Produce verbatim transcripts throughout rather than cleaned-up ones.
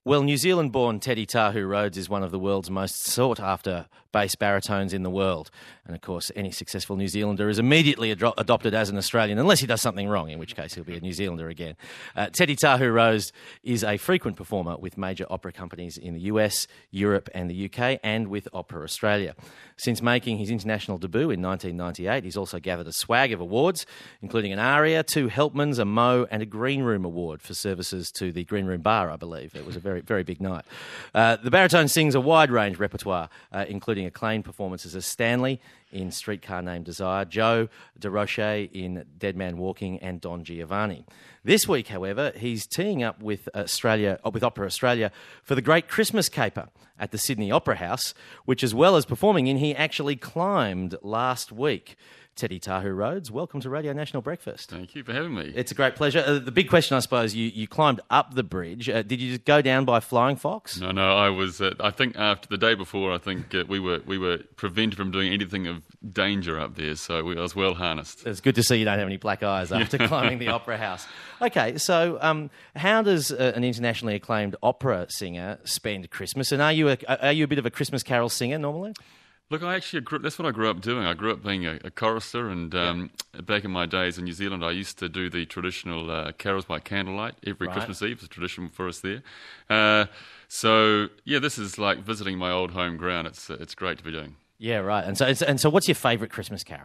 Well, New Zealand-born Teddy Tahu Rhodes is one of the world's most sought-after bass baritones in the world. And, of course, any successful New Zealander is immediately adro- adopted as an Australian, unless he does something wrong, in which case he'll be a New Zealander again. Uh, Teddy Tahu Rhodes is a frequent performer with major opera companies in the U S, Europe and the U K, and with Opera Australia. Since making his international debut in nineteen ninety-eight, he's also gathered a swag of awards, including an ARIA, two Helpmans, a Mo, and a Green Room Award for services to the Green Room Bar, I believe. It was a very, very big night. Uh, the baritone sings a wide range repertoire, uh, including acclaimed performances as Stanley in Streetcar Named Desire, Joe DeRoche in Dead Man Walking, and Don Giovanni. This week, however, he's teeing up with Australia, with Opera Australia for the Great Christmas Caper at the Sydney Opera House, which, as well as performing in, he actually climbed last week. Teddy Tahu Rhodes, welcome to Radio National Breakfast. Thank you for having me. It's a great pleasure. Uh, the big question, I suppose, you, you climbed up the bridge. Uh, did you just go down by Flying Fox? No, no, I was. Uh, I think after the day before, I think uh, we were we were prevented from doing anything of danger up there, so we, I was well harnessed. It's good to see you don't have any black eyes after climbing the Opera House. Okay, so um, how does uh, an internationally acclaimed opera singer spend Christmas? And are you a, are you a bit of a Christmas carol singer normally? Look, I actually grew, that's what I grew up doing. I grew up being a, a chorister, and um, yeah. back in my days in New Zealand, I used to do the traditional uh, carols by candlelight every right. Christmas Eve. It's a tradition for us there. Uh, so, yeah, this is like visiting my old home ground. It's uh, it's great to be doing. Yeah, right. And so, and so, what's your favourite Christmas carol?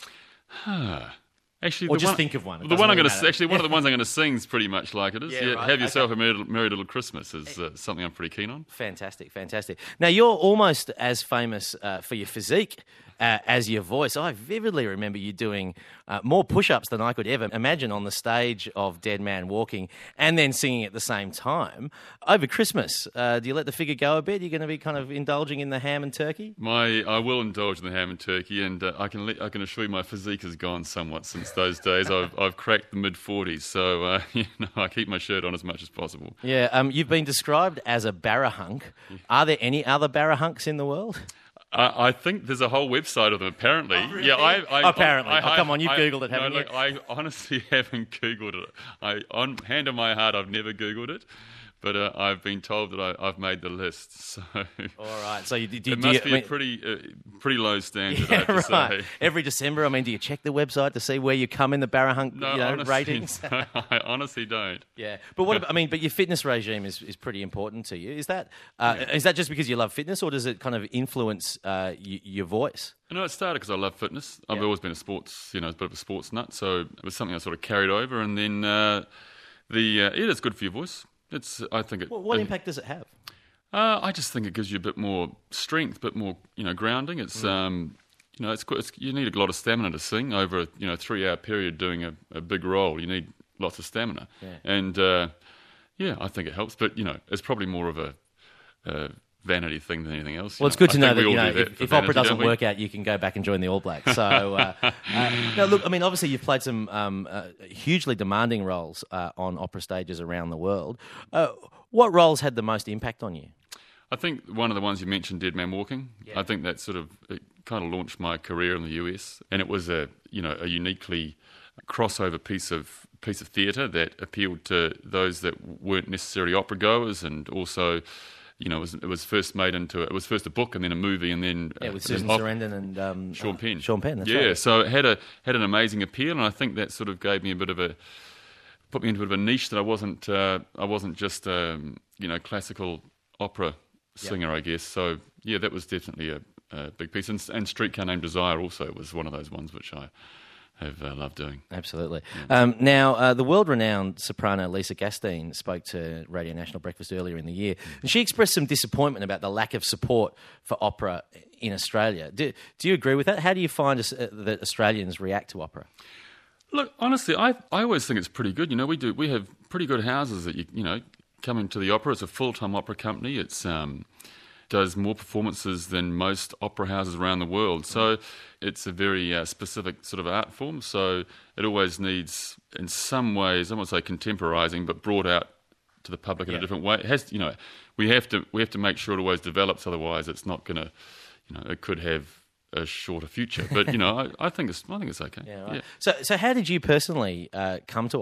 Actually, or the just one, think of one. It the one I'm really going to actually one of the ones I'm going to sing is pretty much like it is. Yeah, yeah, right. Have yourself okay. a merry, merry little Christmas is uh, something I'm pretty keen on. Fantastic, fantastic. Now you're almost as famous uh, for your physique uh, as your voice. I vividly remember you doing uh, more push-ups than I could ever imagine on the stage of Dead Man Walking, and then singing at the same time over Christmas. Uh, do you let the figure go a bit? You're going to be kind of indulging in the ham and turkey? My, I will indulge in the ham and turkey, and uh, I can let, I can assure you my physique has gone somewhat since those days. I've I've cracked the mid forties, so uh, you know, I keep my shirt on as much as possible. Yeah, um, you've been described as a barahunk. Are there any other barahunks in the world? Uh, I think there's a whole website of them, apparently. Oh, really? Yeah, I, I, apparently. I, I, oh, come on, you've I, Googled it, no, haven't look, you? I honestly haven't Googled it. I, on hand on my heart, I've never Googled it. But uh, I've been told that I, I've made the list. So all right. So you, do, it do must you, be I mean, a pretty, uh, pretty low standard. yeah, I have to right. say. Every December, I mean, do you check the website to see where you come in the barahunk No, you know, honestly, ratings? no, I honestly don't. Yeah, but what? About, I mean, but your fitness regime is, is pretty important to you. Is that uh, yeah. is that just because you love fitness, or does it kind of influence uh, y- your voice? No, it started because I love fitness. I've yeah. always been a sports, you know, a bit of a sports nut, so it was something I sort of carried over. And then uh, the uh, it is good for your voice. It's, I think it. Well, what it, impact does it have? Uh, I just think it gives you a bit more strength, a bit more, you know, grounding. It's, mm. um, you know, it's, it's you need a lot of stamina to sing over a you know three hour period doing a, a big role. You need lots of stamina, yeah. and uh, yeah, I think it helps. But you know, it's probably more of a uh, vanity thing than anything else. Well, it's know? good to I know that, we you know, that if, if vanity, opera doesn't we? work out, you can go back and join the All Blacks. So, uh, uh, now look, I mean, obviously you've played some um, uh, hugely demanding roles uh, on opera stages around the world. Uh, what roles had the most impact on you? I think one of the ones you mentioned, Dead Man Walking. Yeah. I think that sort of it kind of launched my career in the U S, and it was a you know a uniquely crossover piece of piece of theatre that appealed to those that weren't necessarily opera goers, and also. You know, it was, it was first made into it was first a book and then a movie and then yeah, with uh, Susan op- Sarandon and um, Sean uh, Penn. Sean Penn, that's yeah, right. so it had a had an amazing appeal, and I think that sort of gave me a bit of a put me into a bit of a niche that I wasn't uh, I wasn't just um, you know classical opera singer, yep. I guess. So yeah, that was definitely a, a big piece, and, and Streetcar Named Desire also was one of those ones which I. have uh, loved doing. Absolutely. Yeah. Um, now, uh, the world-renowned soprano Lisa Gastine spoke to Radio National Breakfast earlier in the year, and she expressed some disappointment about the lack of support for opera in Australia. Do, do you agree with that? How do you find us, uh, that Australians react to opera? Look, honestly, I I always think it's pretty good. You know, we do we have pretty good houses that you you know come into the opera. It's a full-time opera company. It's um. does more performances than most opera houses around the world. So it's a very uh, specific sort of art form. So it always needs, in some ways, I won't say contemporising, but brought out to the public in yeah. a different way. It has, you know, we have to we have to make sure it always develops. Otherwise, it's not going to, you know, it could have a shorter future. But you know, I, I think it's I think it's okay. Yeah, right. yeah. So so how did you personally uh, come to opera?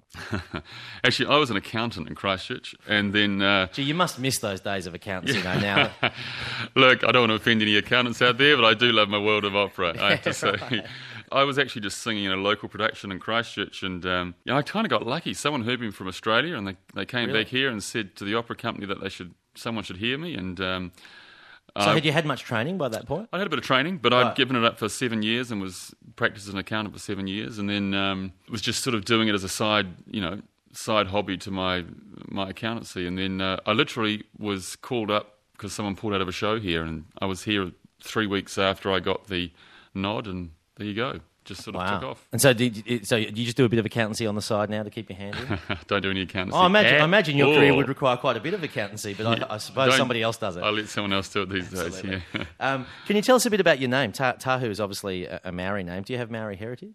Actually, I was an accountant in Christchurch, and then... Uh, Gee, you must miss those days of accountancy, though, now. Look, I don't want to offend any accountants out there, but I do love my world of opera, I have to say. Right. I was actually just singing in a local production in Christchurch, and um, you know, I kind of got lucky. Someone heard me from Australia, and they, they came Really? back here and said to the opera company that they should someone should hear me, and... Um, So uh, had you had much training by that point? I had a bit of training, but Right. I'd given it up for seven years and was practiced as an accountant for seven years, and then um, was just sort of doing it as a side, you know, side hobby to my my accountancy. And then uh, I literally was called up because someone pulled out of a show here, and I was here three weeks after I got the nod, and there you go. Just sort of Wow. took off. And so, did you, so you just do a bit of accountancy on the side now to keep your hand in? Don't do any accountancy. Oh, I imagine, I at imagine your all. career would require quite a bit of accountancy, but I, I suppose Don't- somebody else does it. I'll let someone else do it these Absolutely. days, yeah. Um, can you tell us a bit about your name? Ta- Tahu is obviously a, a Maori name. Do you have Maori heritage?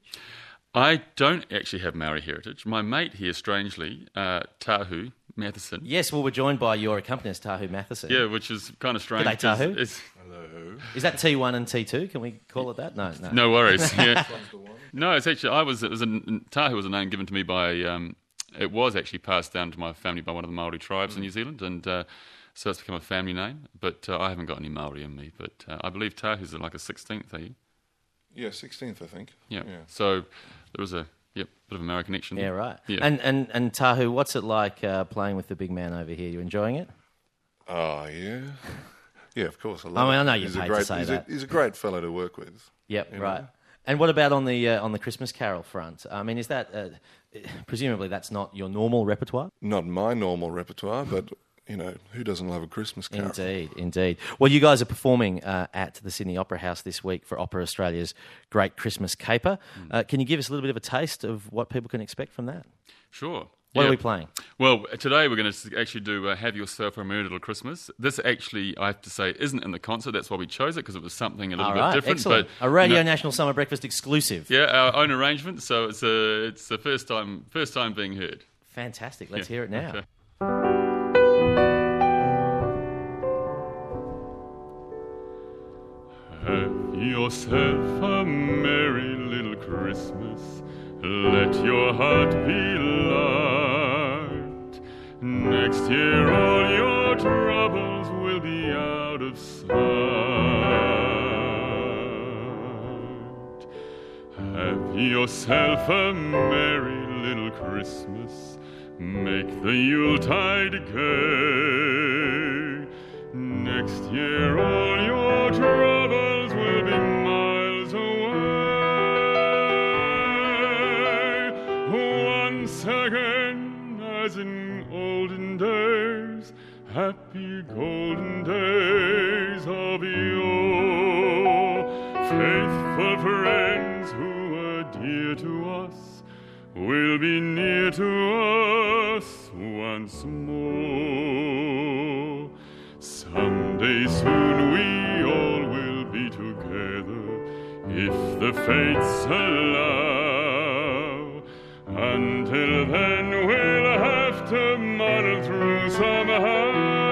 I don't actually have Maori heritage. My mate here, strangely, uh, Tahu Matheson, Yes, well, we're joined by your accompanist, Tahu Matheson. yeah, which is kind of strange. G'day, 'cause Tahu. it's- Is that T one and T two? Can we call it that? No, no. No worries. Yeah. No, it's actually I was. It was a, Tahu was a name given to me by. Um, it was actually passed down to my family by one of the Maori tribes in New Zealand, and uh, so it's become a family name. But uh, I haven't got any Maori in me. But uh, I believe Tahu's like a sixteenth, are you? Yeah, sixteenth, I think. Yeah. Yeah. So there was a yep bit of American connection. Yeah, right. Yeah. And, and, and Tahu, what's it like uh, playing with the big man over here? You enjoying it? Oh, yeah. Yeah, of course. I, love I mean, it. I know you're he's a paid to great, say he's that. A, he's a great fellow to work with. Yep, You know? right. And what about on the uh, on the Christmas Carol front? I mean, is that uh, presumably that's not your normal repertoire? Not my normal repertoire, but, you know, who doesn't love a Christmas carol? Indeed, indeed. Well, you guys are performing uh, at the Sydney Opera House this week for Opera Australia's Great Christmas Caper. Uh, can you give us a little bit of a taste of what people can expect from that? Sure. What Yeah. are we playing? Well, today we're going to actually do uh, Have Yourself a Merry Little Christmas. This actually, I have to say, isn't in the concert. That's why we chose it, because it was something a little All bit right, different. excellent. But A Radio no- National Summer Breakfast exclusive. Yeah, our own arrangement. So it's a, it's the first time, first time being heard. Fantastic. Let's Yeah, hear it now. okay. Have yourself a merry little Christmas. Let your heart be light. Next year all your troubles will be out of sight. Have yourself a merry little Christmas. Make the Yuletide gay. Next year all your troubles will be miles away. Once again, as in olden days, happy golden days of yore. Faithful friends who were dear to us will be near to us once more. Someday soon we all will be together, if the fates allow. Until then we'll have to muddle through somehow.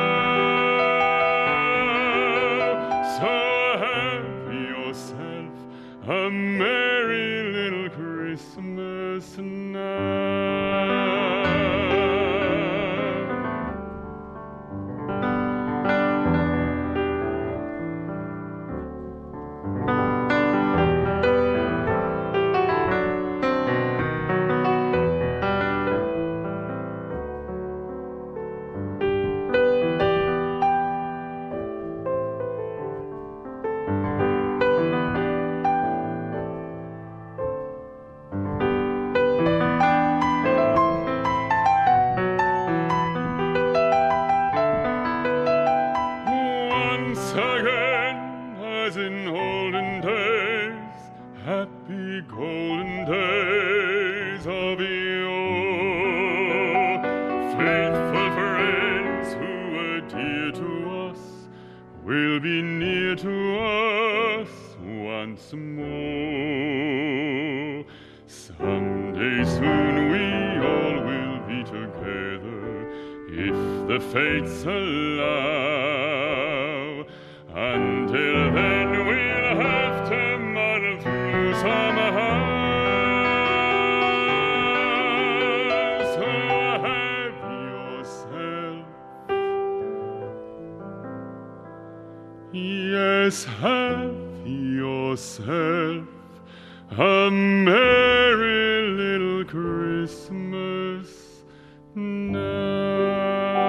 So have yourself a merry little Christmas now. Once again, as in olden days, happy golden days of yore. Faithful friends who were dear to us will be near to us once more. Someday soon we all will be together, if the fates allow. Until then we'll have to muddle through somehow. Yes, have yourself a merry little Christmas now.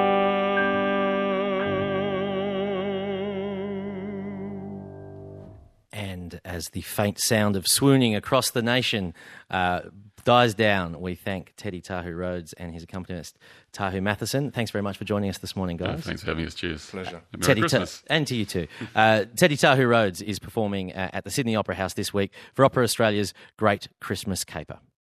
And as the faint sound of swooning across the nation uh, dies down, we thank Teddy Tahu Rhodes and his accompanist, Tahu Matheson. Thanks very much for joining us this morning, guys. Oh, thanks for having us. Cheers. Pleasure. And Merry Teddy Christmas. Ta- and to you too. Uh, Teddy Tahu Rhodes is performing uh, at the Sydney Opera House this week for Opera Australia's Great Christmas Caper.